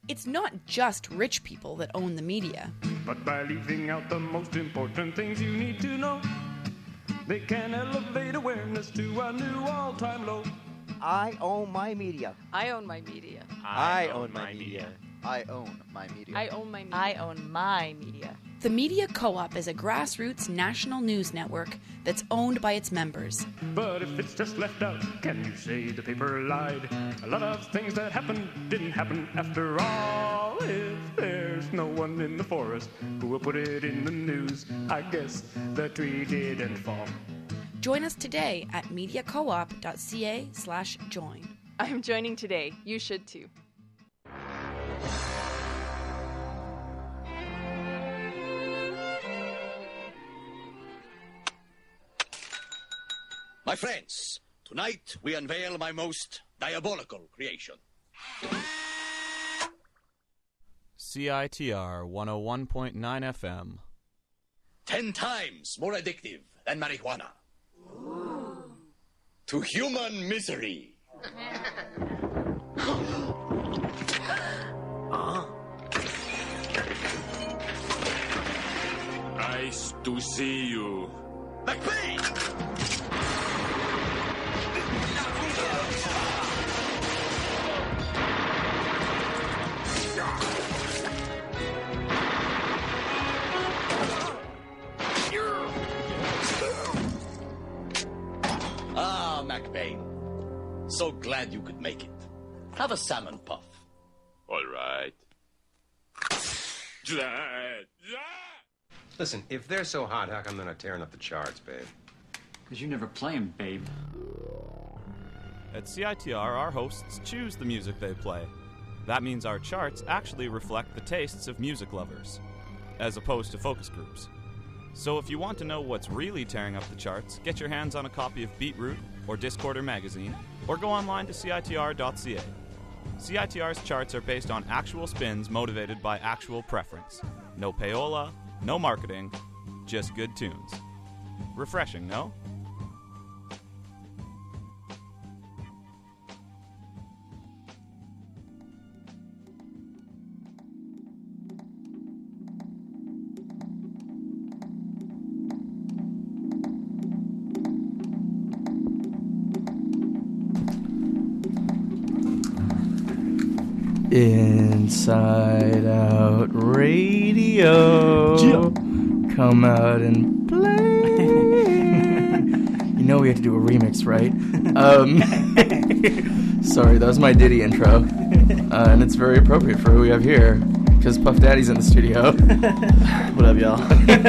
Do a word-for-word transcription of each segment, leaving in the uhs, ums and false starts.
It's not just rich people that own the media. But by leaving out the most important things you need to know, they can elevate awareness to a new all-time low. I own my media. I own my media. I own my media. I own my media. I own my media. I own my media. The Media Co-op is a grassroots national news network that's owned by its members. But if it's just left out, can you say the paper lied? A lot of things that happened didn't happen after all. If there's no one in the forest who will put it in the news, I guess the tree didn't fall. Join us today at mediacoop.ca slash join. I'm joining today. You should too. My friends, tonight we unveil my most diabolical creation. C I T R one oh one point nine F M. Ten times more addictive than marijuana. Ooh. To human misery. Huh? Nice to see you. McBean! Ah, McBain. So glad you could make it. Have a salmon puff. All right. Listen, if they're so hot, how come they're not tearing up the charts, babe? Because you never play them, babe. At C I T R, our hosts choose the music they play. That means our charts actually reflect the tastes of music lovers, as opposed to focus groups. So if you want to know what's really tearing up the charts, get your hands on a copy of Beatroot or Discorder magazine, or go online to C I T R dot C A. C I T R's charts are based on actual spins motivated by actual preference. No payola, no marketing, just good tunes. Refreshing, no? Inside Out Radio. Yeah. Come out and play. You know we have to do a remix, right? Um, sorry, that was my Diddy intro. Uh, and it's very appropriate for who we have here, because Puff Daddy's in the studio. What up, y'all?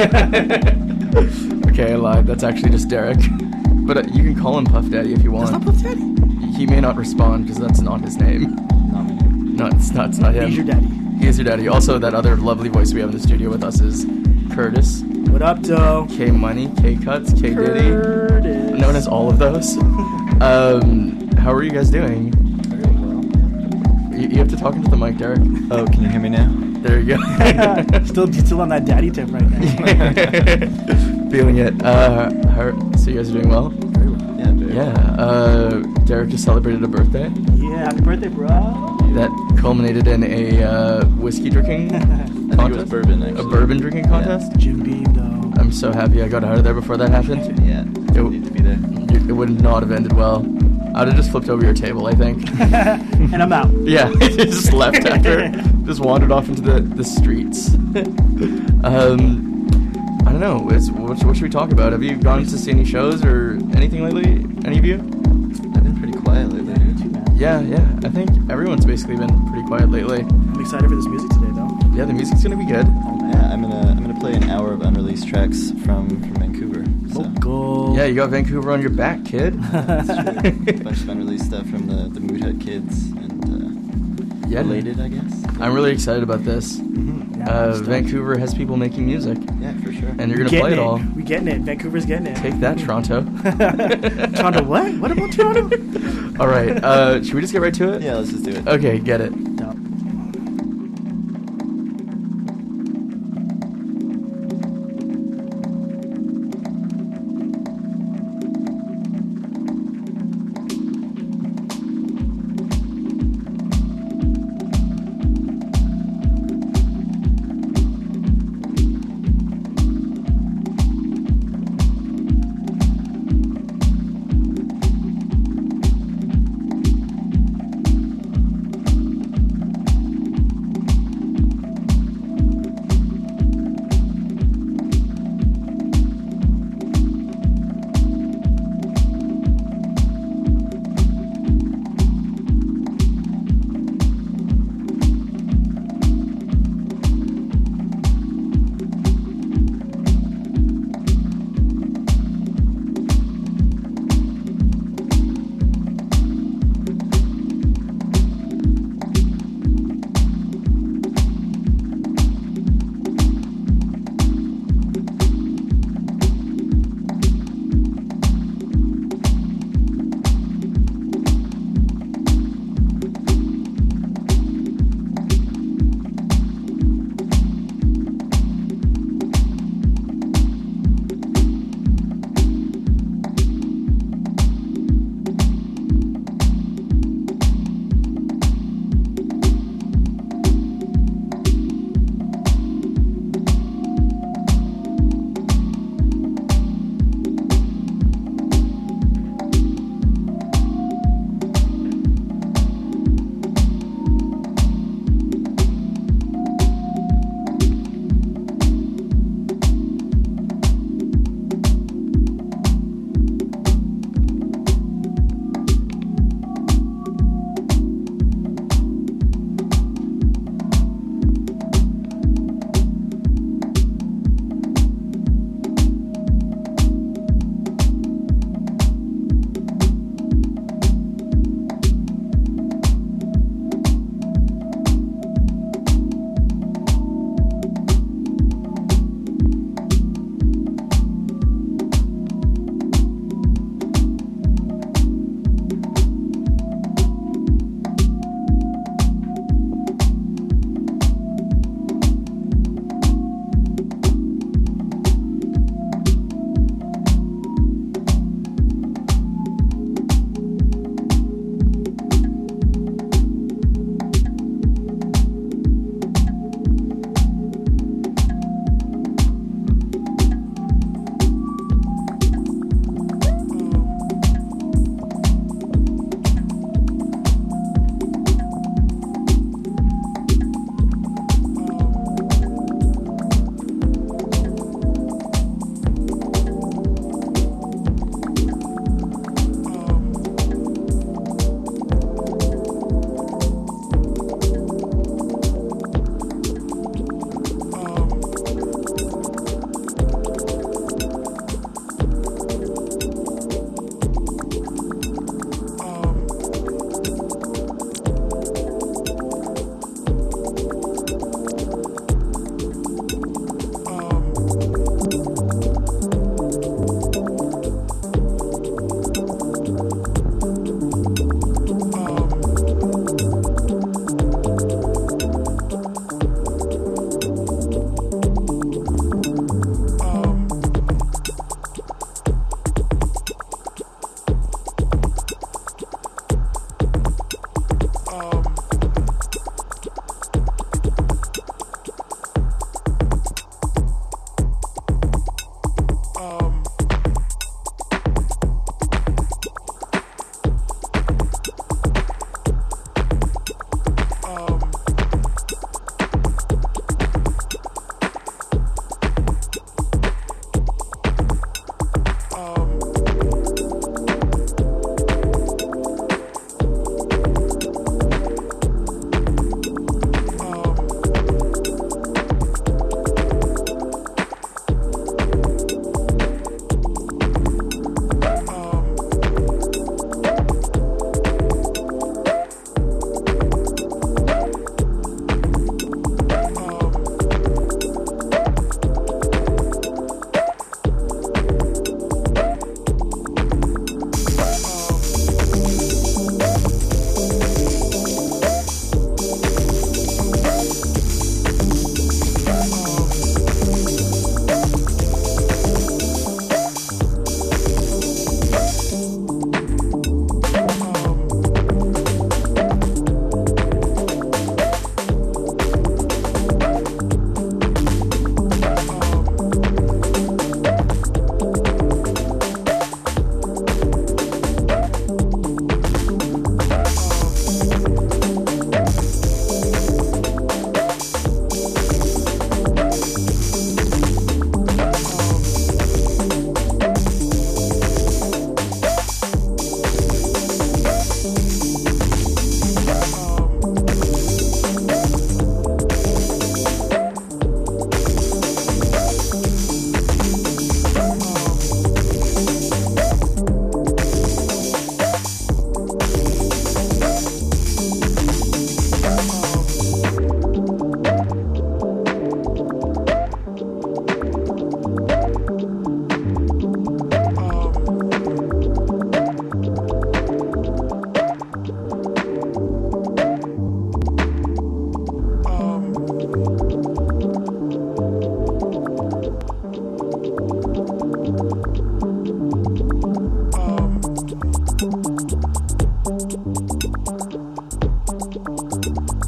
Okay, I lied. That's actually just Derek. But uh, you can call him Puff Daddy if you want. That's not Puff Daddy. He may not respond, because that's not his name. No, it's not, it's not him. He's your daddy. He is your daddy. Also, that other lovely voice we have in the studio with us is Curtis. What up, Doe? K Money, K Cuts, K Diddy. Curtis. Known as all of those. um, how are you guys doing? Very well. You, you have to talk into the mic, Derek. Oh, can you hear me now? There you go. still, still on that daddy tip right now. Feeling it. Uh, how, so you guys are doing well? Very well. Yeah, very yeah. well. Uh, Derek just celebrated a birthday. Yeah, happy birthday, bro. That culminated in a uh, whiskey drinking contest. I think it was bourbon, actually. A bourbon drinking contest? Yeah. Jim Beam, though. I'm so happy I got out of there before that happened. Yeah, it need to be there. It would not have ended well. I'd have just flipped over your table, I think. And I'm out. Yeah, just left after. Just wandered off into the, the streets. um, I don't know. It's, what, what should we talk about? Have you gone to see any shows or anything lately? Any of you? I've been pretty quiet lately. Yeah, yeah. I think everyone's basically been pretty quiet lately. I'm excited for this music today, though. Yeah, the music's gonna be good. Yeah, I'm gonna I'm gonna play an hour of unreleased tracks from, from Vancouver. So. Vocal. Yeah, you got Vancouver on your back, kid. That's true. A bunch of unreleased stuff from the the Mood Hut Kids and uh, yeah, related, I guess. I'm really excited about this. Mm-hmm. Yeah, uh, Vancouver has people making music. Yeah, for sure. And you're gonna play it, it all. We getting it. Vancouver's getting it. Take that, Toronto. Toronto what? What about Toronto? All right. Uh, should we just get right to it? Yeah, let's just do it. Okay, get it. Dope.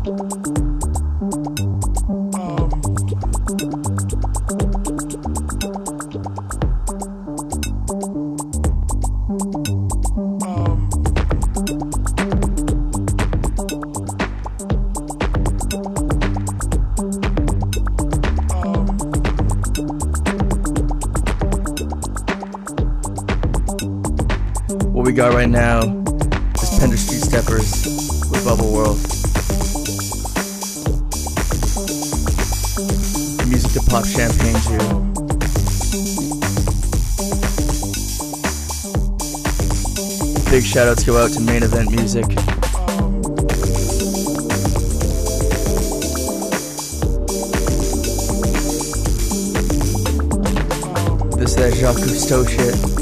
What we got right now is Pender Street Steppers with Bubble World. Music to pop champagne to. Big shoutouts go out to Main Event Music. This is that Jacques Cousteau shit.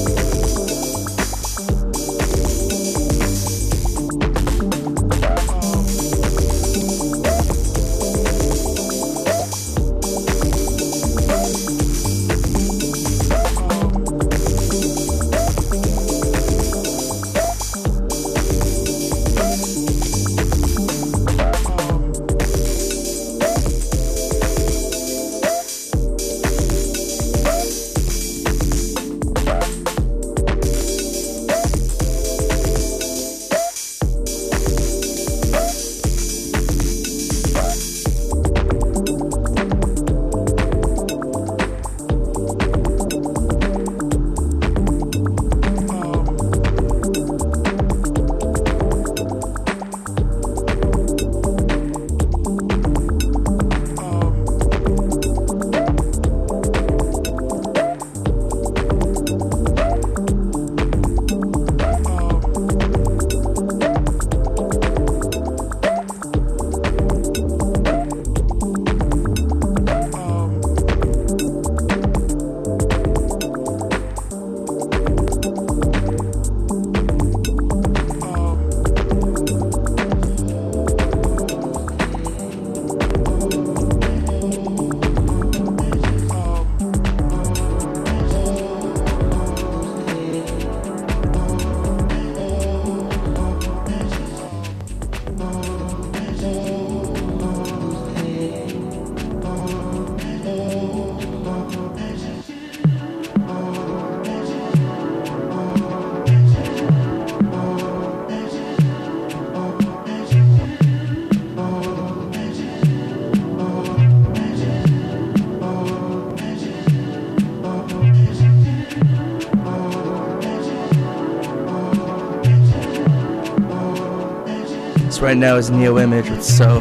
Right now is Neo Image with So.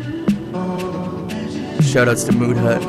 Shoutouts to Mood Hut.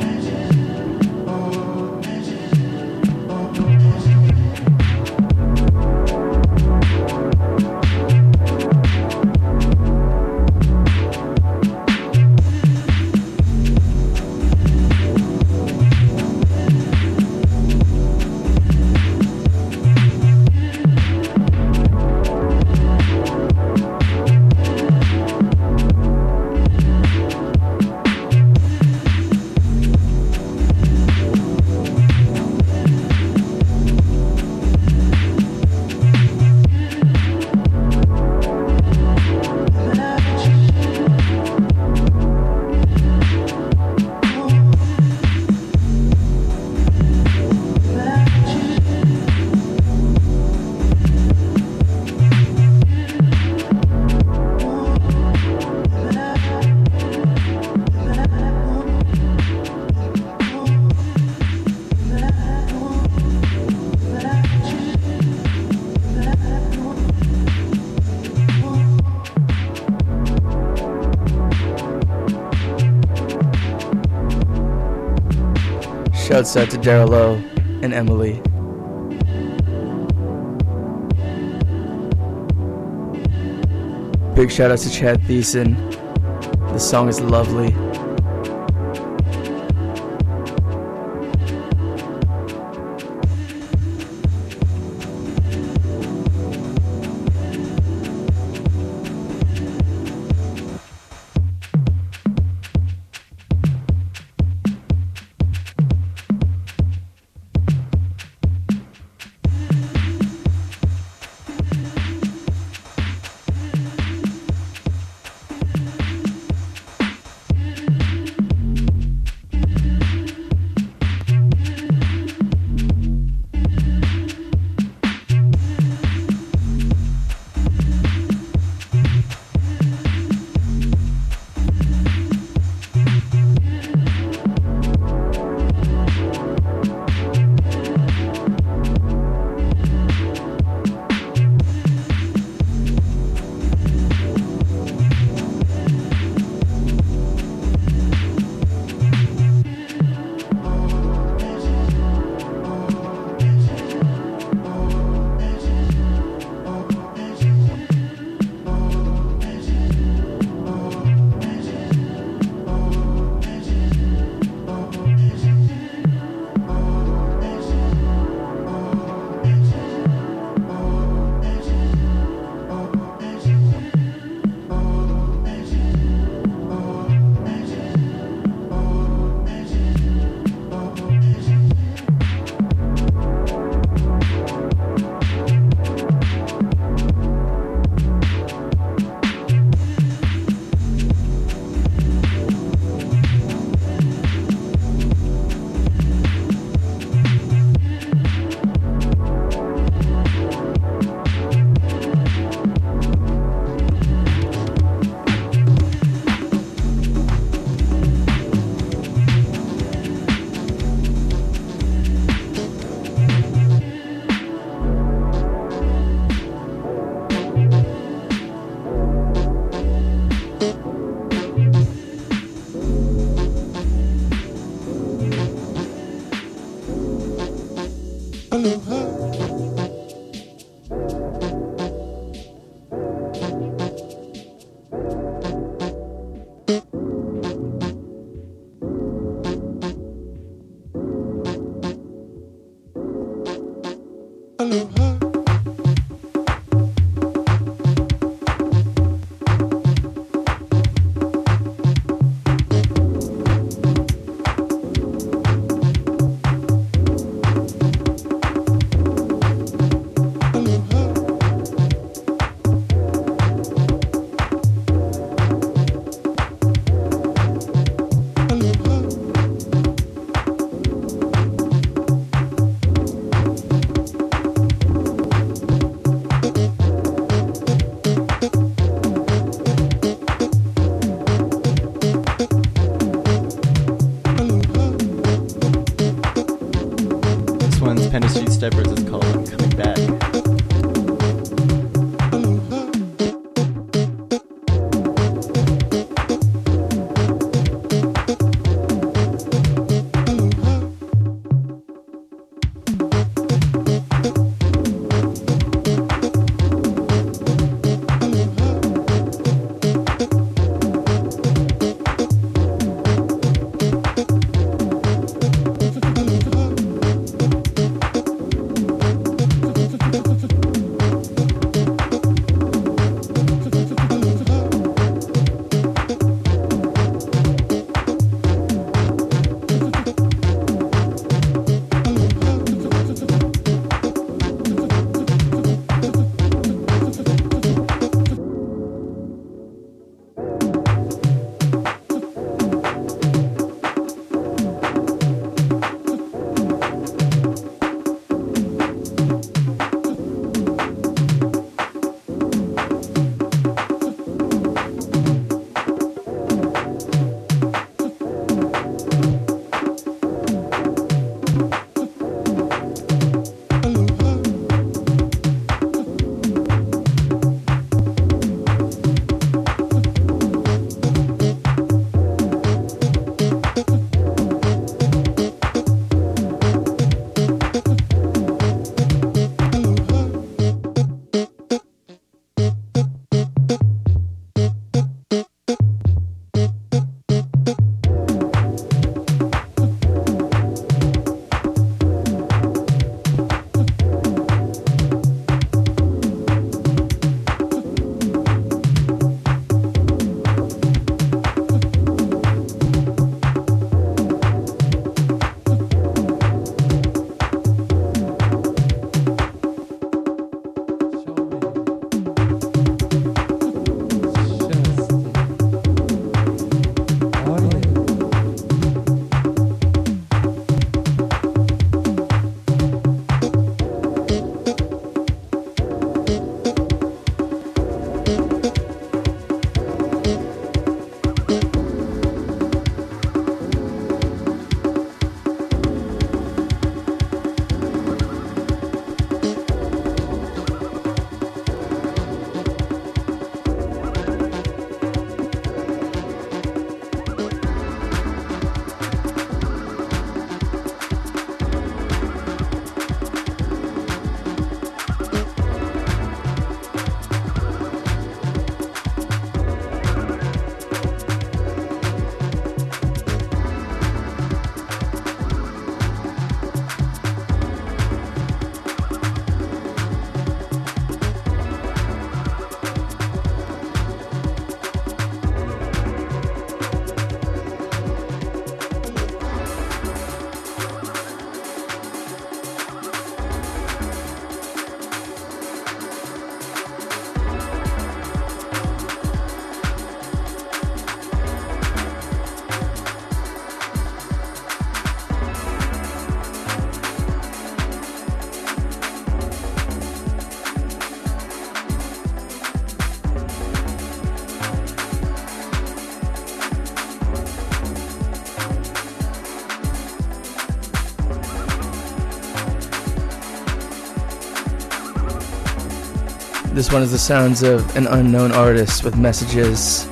Shouts out to Daryl O and Emily. Big shout out to Chad Thiessen. The song is lovely. This one is the sounds of an unknown artist with messages.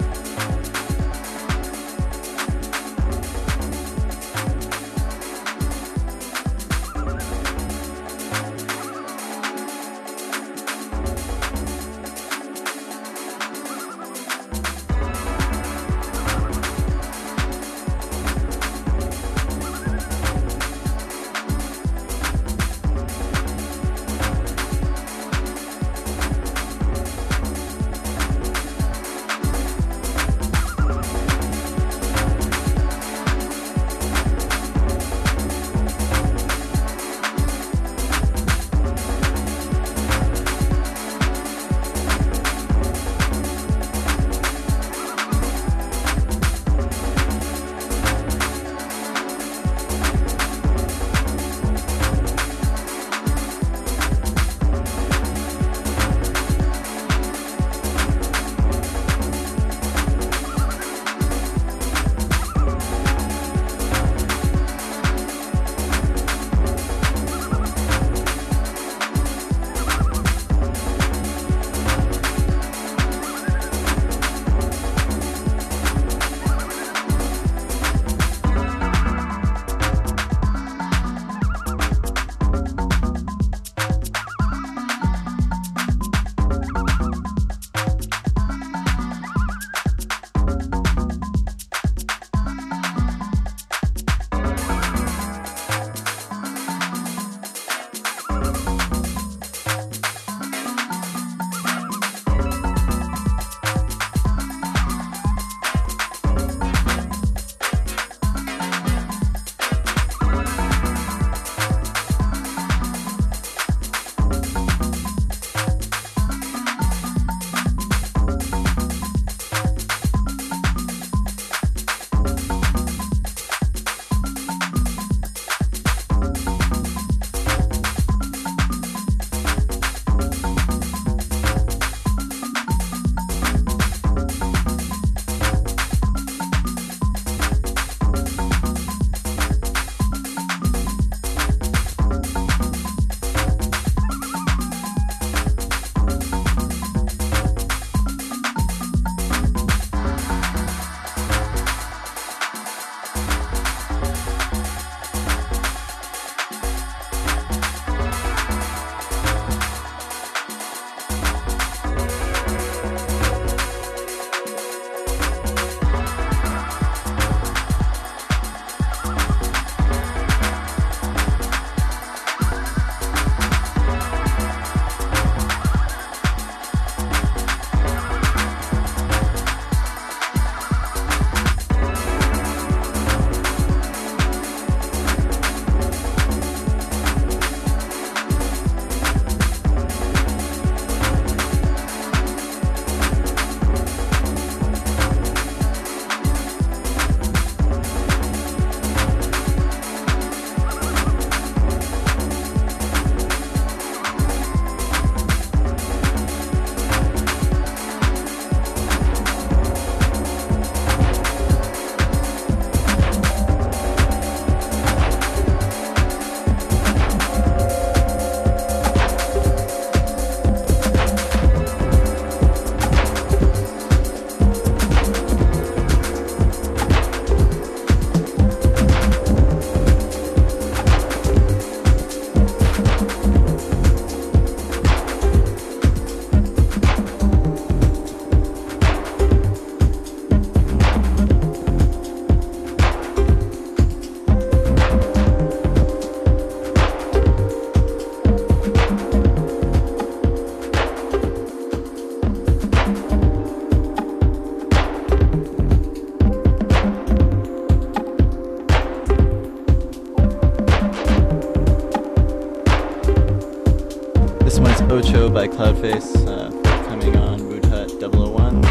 Ocho by Cloudface, uh, coming on Wood Hut double oh one.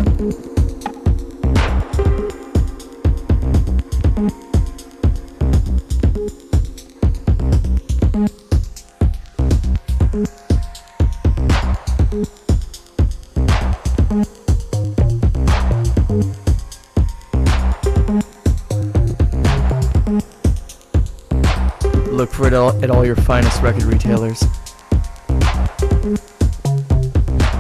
Look for it all, at all your finest record retailers.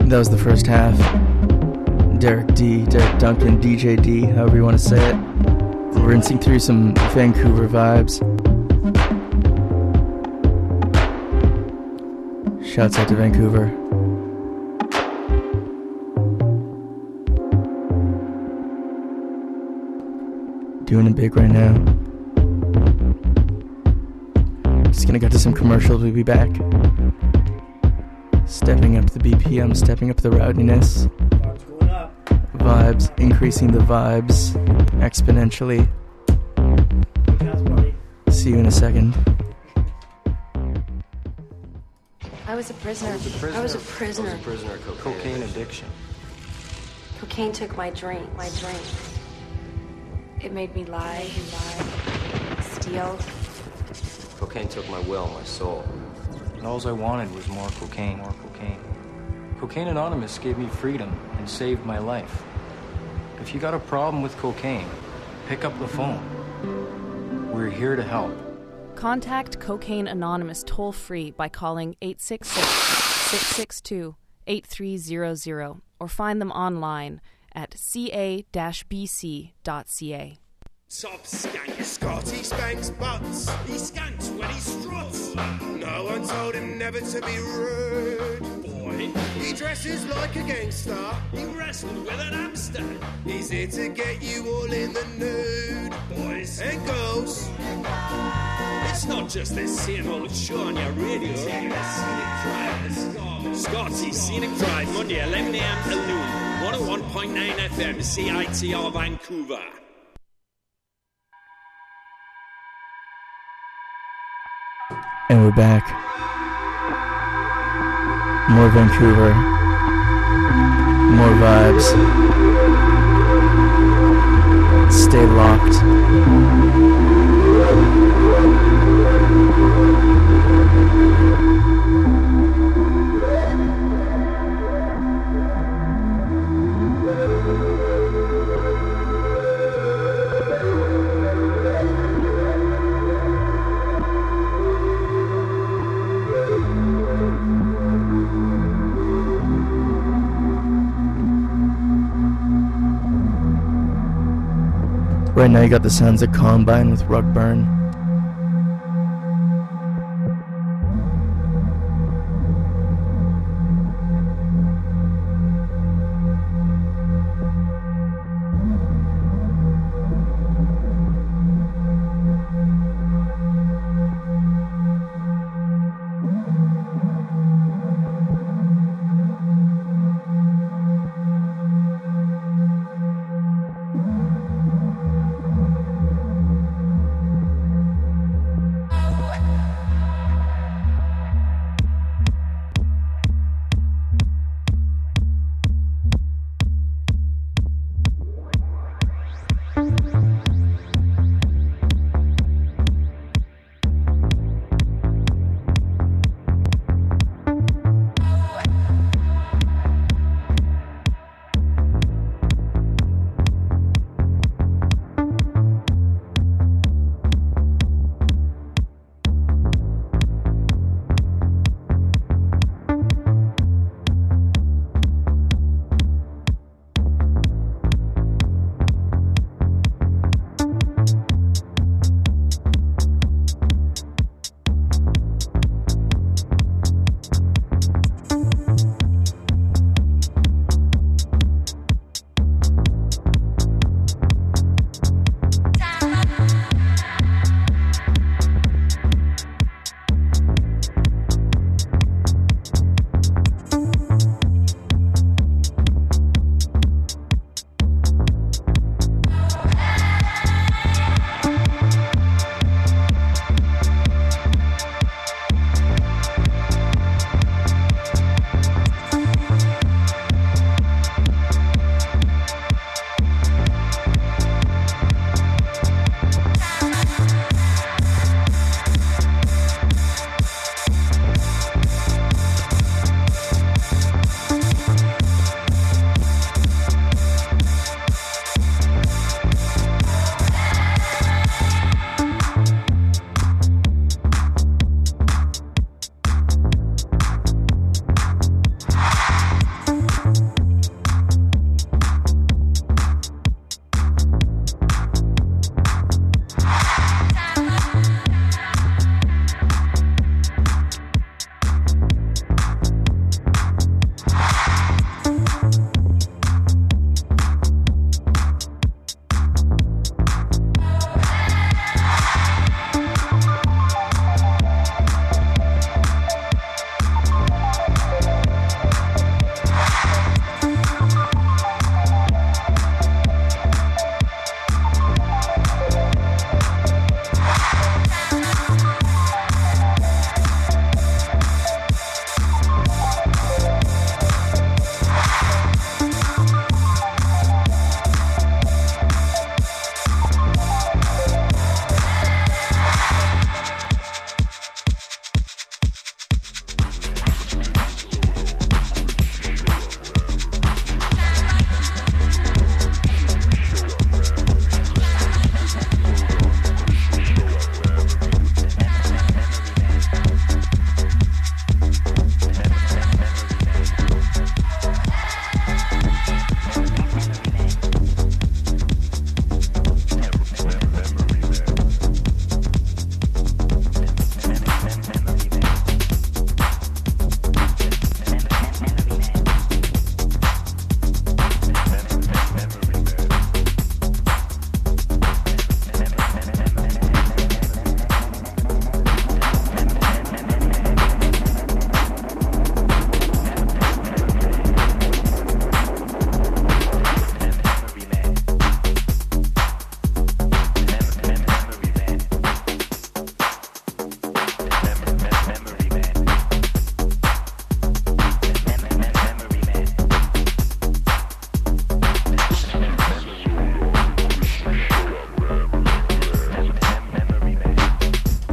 That was the first half. Derek D, Derek Duncan, D J D, however you want to say it. Rinsing through some Vancouver vibes. Shouts out to Vancouver. Doing it big right now. Just gonna get to some commercials, we'll be back. Stepping up the B P M, stepping up the rowdiness. Vibes going up. Vibes, increasing the vibes exponentially. See you in a second. I was a prisoner. I was a prisoner. I was a prisoner. I was a prisoner of cocaine, cocaine addiction. Cocaine took my drink. My drink. It made me lie, lie, steal. Cocaine took my will, my soul. And all I wanted was more cocaine, more cocaine. Cocaine Anonymous gave me freedom and saved my life. If you got a problem with cocaine, pick up the phone. We're here to help. Contact Cocaine Anonymous toll-free by calling eight six six, six six two, eight three zero zero or find them online at c a dash b c dot c a. Top skank Scotty spanks butts. He skanks when he struts. No one told him never to be rude. Boy, he dresses like a gangster. He wrestled with an hamster. He's here to get you all in the nude, boys and girls. It's not just this same old show on your radio. Scotty Scenic Drive, Monday eleven a.m. to noon. one oh one point nine F M, C I T R Vancouver. And we're back. More Vancouver. More vibes. Stay locked. Right now you got the sounds of Combine with Rugburn.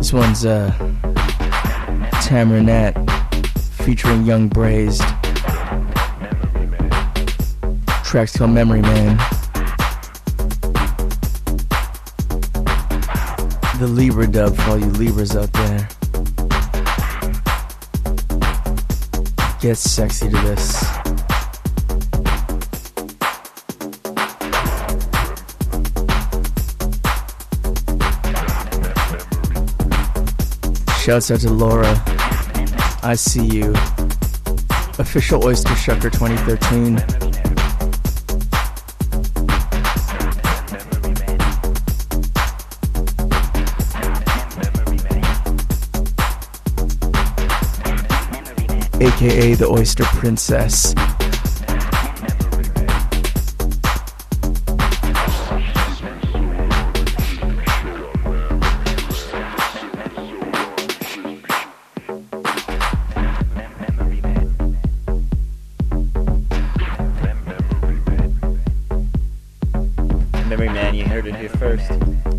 This one's uh, Tamarinette featuring Young Braised. Track's called Memory Man. The Libra dub for all you Libras out there. Get sexy to this. Shouts out to Laura. I see you. Official Oyster Shucker twenty thirteen. A K A the Oyster Princess. Memory Man, you heard it here first.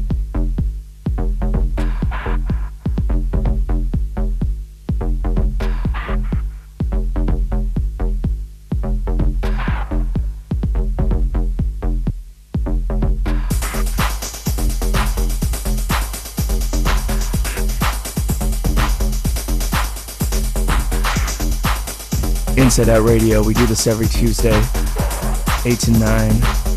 Inside Out Radio, we do this every Tuesday, eight to nine.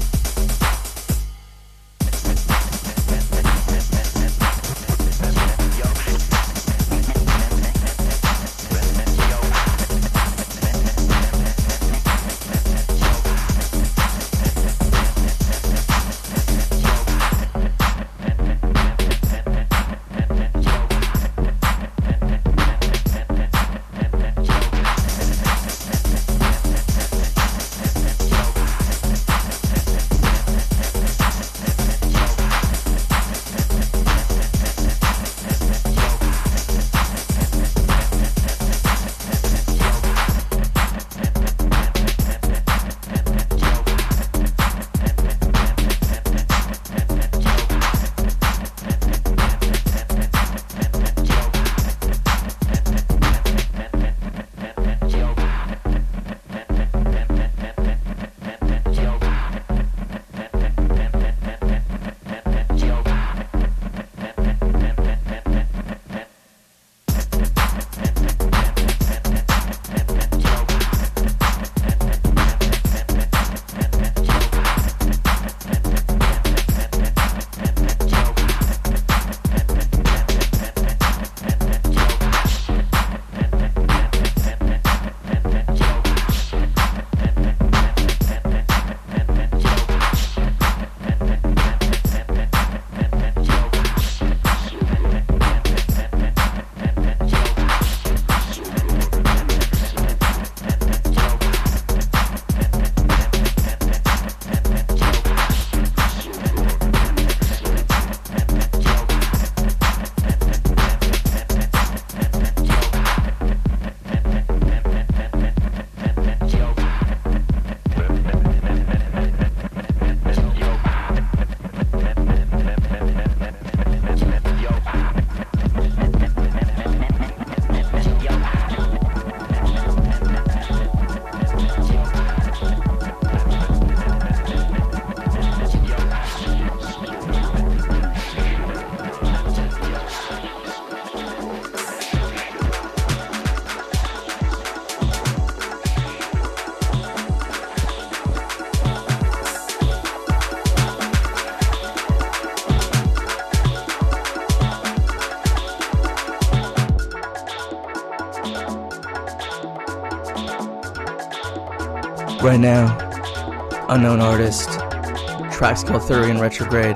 Right now, unknown artist, tracks called Thurian Retrograde,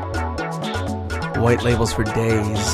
white labels for days.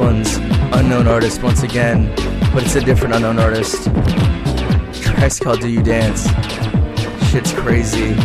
one's unknown artist once again, but it's a different unknown artist. The track's called Do You Dance? Shit's crazy.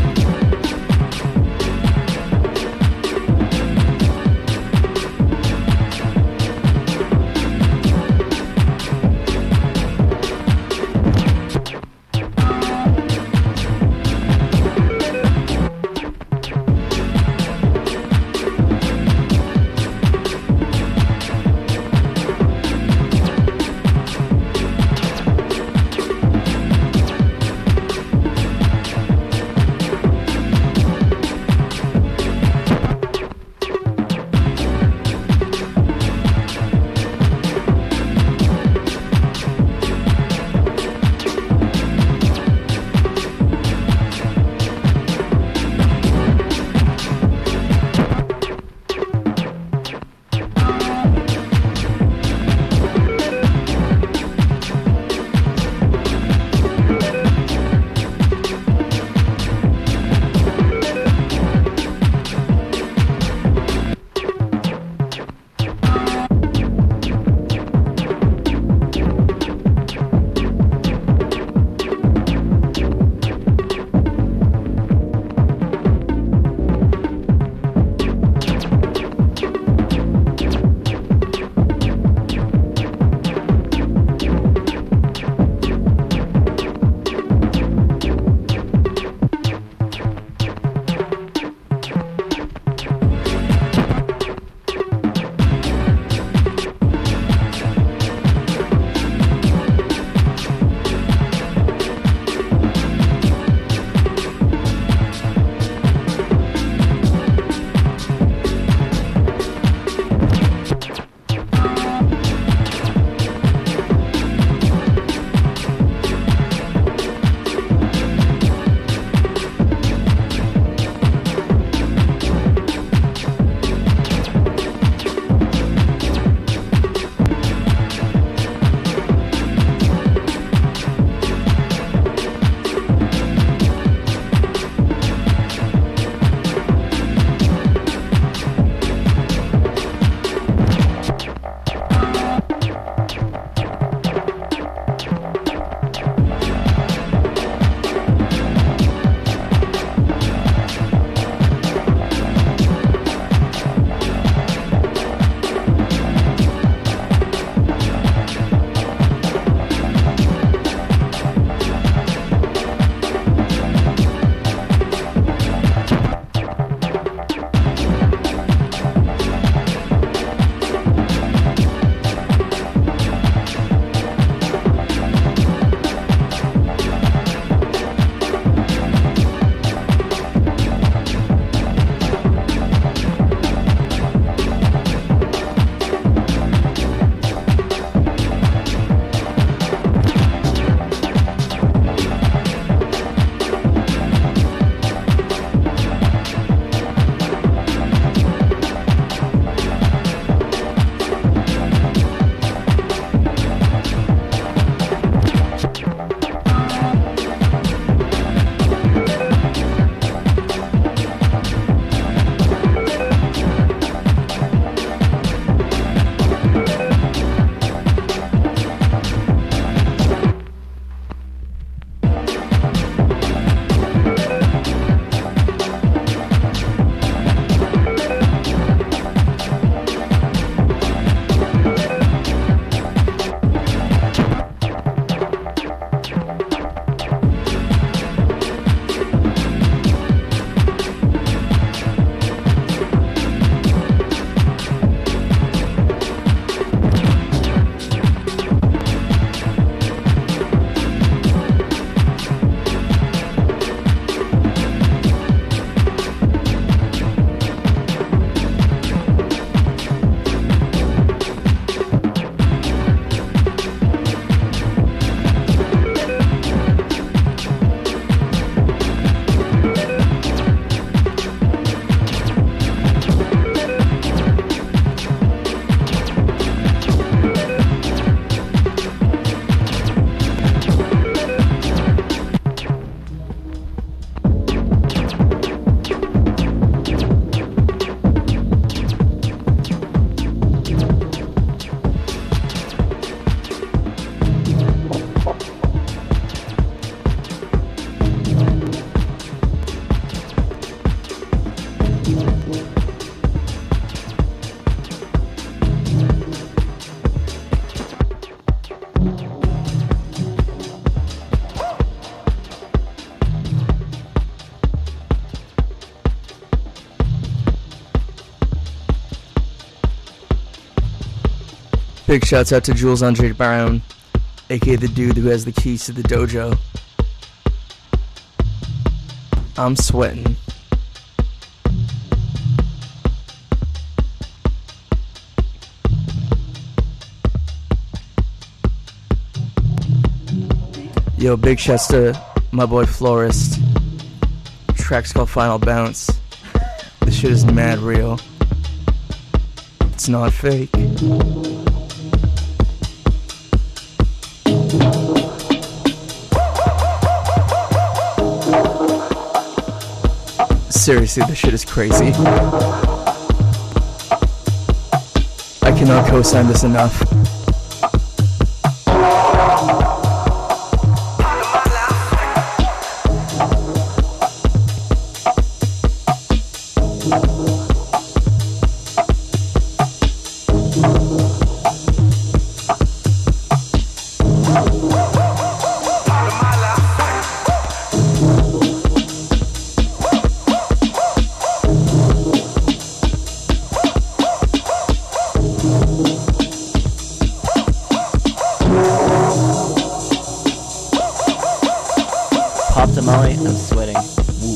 Big shouts out to Jules Andre Brown, aka the dude who has the keys to the dojo. I'm sweating. Yo, big shouts to my boy Florist. Track's called Final Bounce. This shit is mad real. It's not fake. Seriously, this shit is crazy. I cannot co-sign this enough. Pop Tamale, I'm sweating. Woo.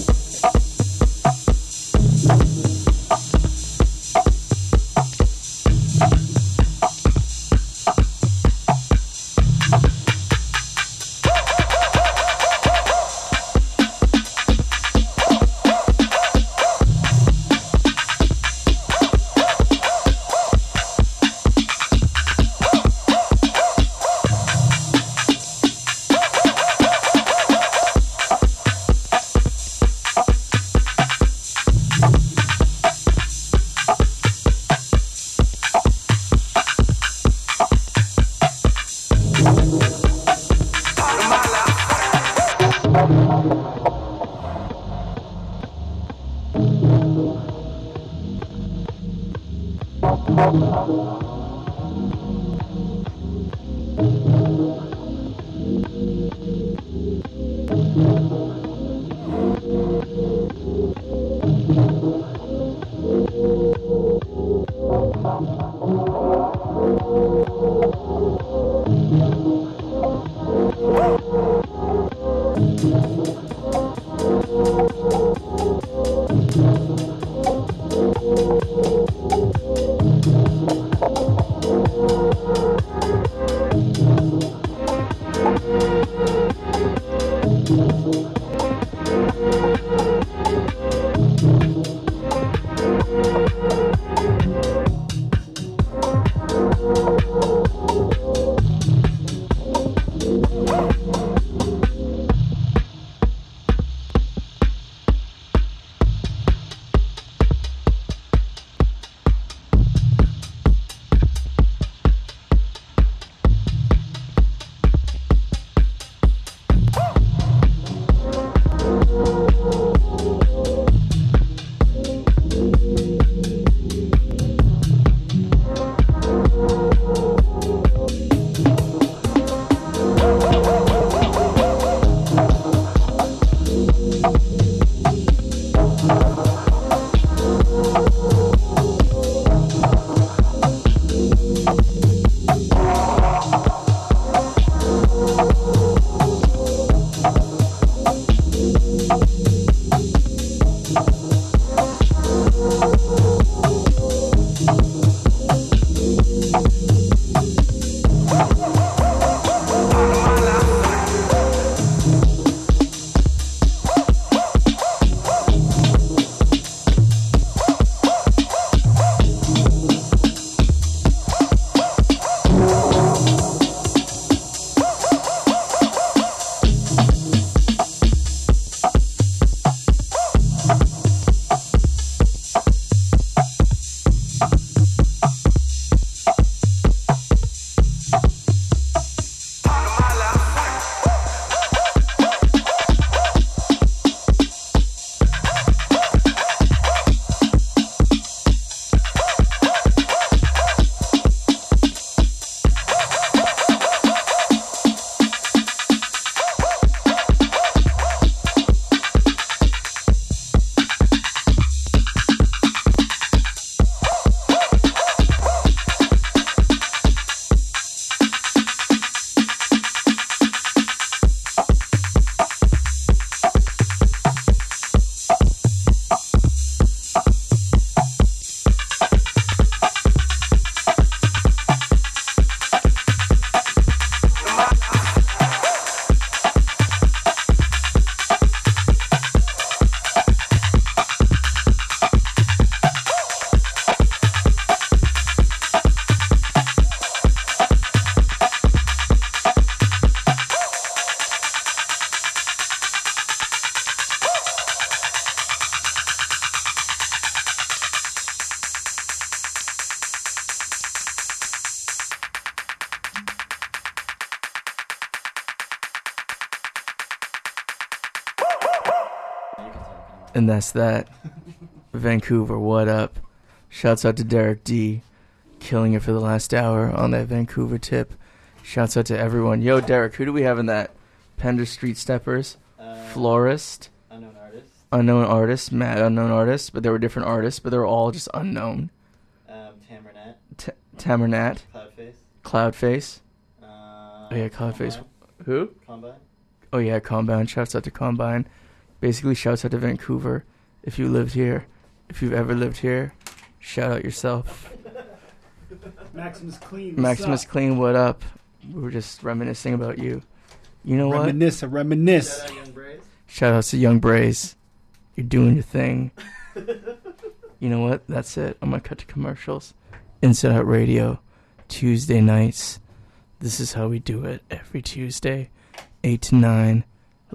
And that's that. Vancouver, what up? Shouts out to Derek D. Killing it for the last hour on that Vancouver tip. Shouts out to everyone. Yo, Derek, who do we have in that? Pender Street Steppers? Uh, Florist? Unknown artist. Unknown artist. Matt, unknown artist. But there were different artists, but they were all just unknown. Um, Tamernat. T- Tamernat. Cloudface. Cloudface. Uh, oh, yeah, Cloudface. Combine. Who? Combine. Oh, yeah, Combine. Shouts out to Combine. Basically, shouts out to Vancouver. If you lived here, if you've ever lived here, shout out yourself. Maximus Clean. Maximus Clean, what up? We were just reminiscing about you. You know reminisce, what? Reminisce, Shout out Young Braze. Shout out to Young Braze. You're doing your thing. You know what? That's it. I'm going to cut to commercials. Inside Out Radio, Tuesday nights. This is how we do it every Tuesday, eight to nine.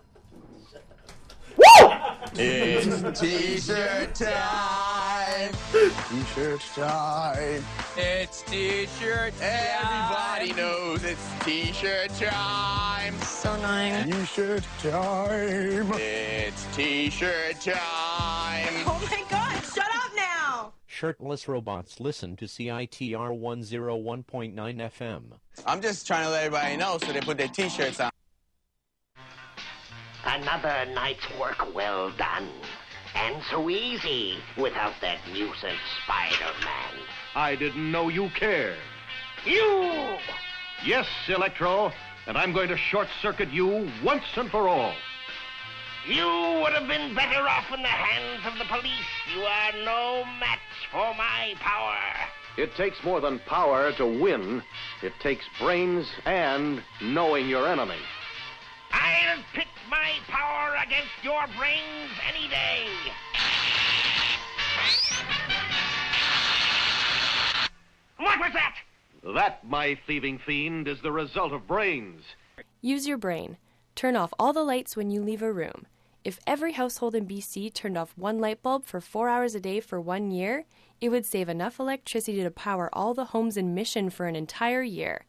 It's t-shirt time. T-shirt time. It's t-shirt time. Everybody knows it's t-shirt time. So annoying. T-shirt time. It's t-shirt time. Oh my god, shut up now! Shirtless robots listen to C I T R one oh one point nine F M. I'm just trying to let everybody know so they put their t-shirts on. Another night's work well done. And so easy without that nuisance Spider-Man. I didn't know you cared. You! Yes, Electro, and I'm going to short-circuit you once and for all. You would have been better off in the hands of the police. You are no match for my power. It takes more than power to win. It takes brains and knowing your enemy. I'll pit my power against your brains any day. What was that? That, my thieving fiend, is the result of brains. Use your brain. Turn off all the lights when you leave a room. If every household in B C turned off one light bulb for four hours a day for one year, it would save enough electricity to power all the homes in Mission for an entire year.